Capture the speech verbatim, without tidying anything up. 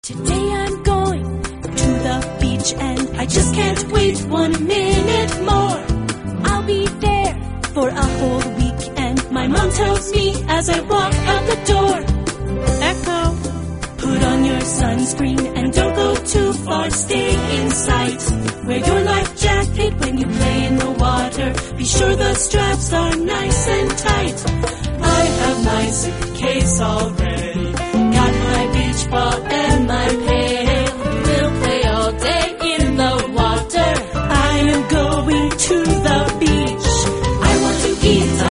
Today I'm going to the beach and I just can't wait one minute more. I'll be there for a whole week and my mom tells me as I walk out the door, Echo, put on your sunscreen and don't go too far, stay in sight. Wear your life jacket when you play in the water, be sure the straps are nice and tight. I have my suitcase all ready.